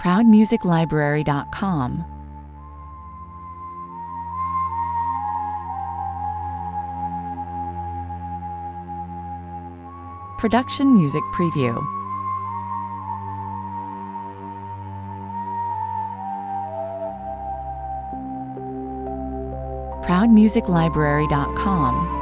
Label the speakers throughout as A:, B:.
A: ProudMusicLibrary.com. Production Music Preview. ProudMusicLibrary.com.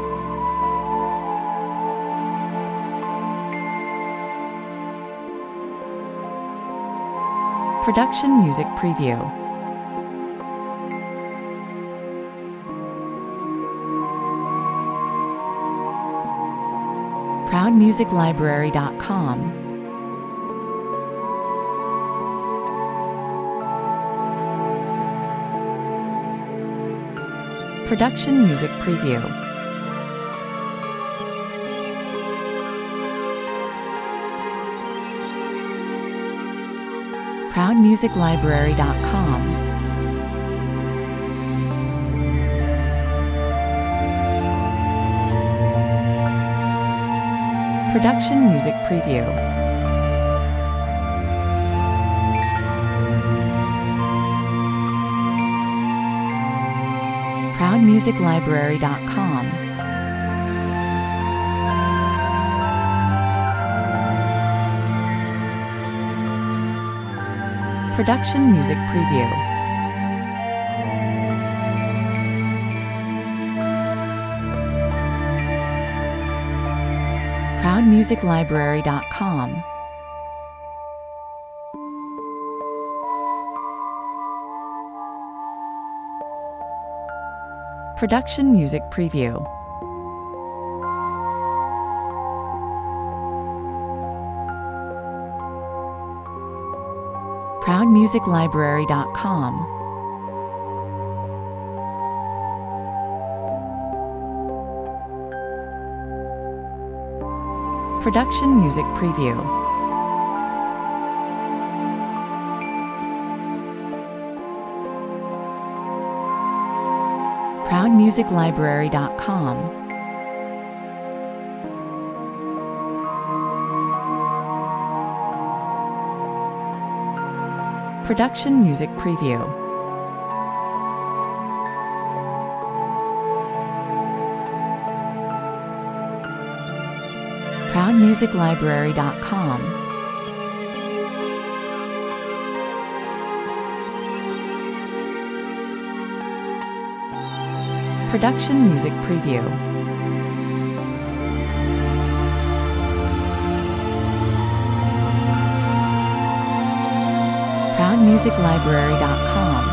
A: Production Music Preview. ProudMusicLibrary.com. Production Music Preview. ProudMusicLibrary.com. Production Music Preview. ProudMusicLibrary.com. Production Music Preview. ProudMusicLibrary.com. Production Music Preview. ProudMusicLibrary.com. Production Music Preview. ProudMusicLibrary.com. Production Music Preview. ProudMusicLibrary.com. Production Music Preview. ProudMusicLibrary.com.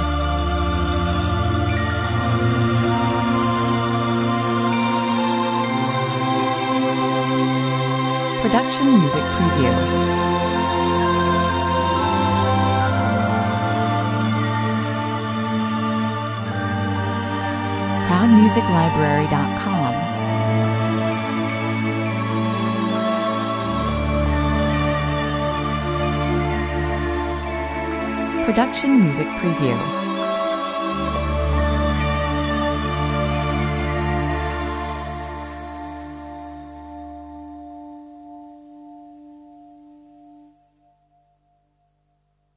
A: Production Music Preview. ProudMusicLibrary.com. Production Music Preview.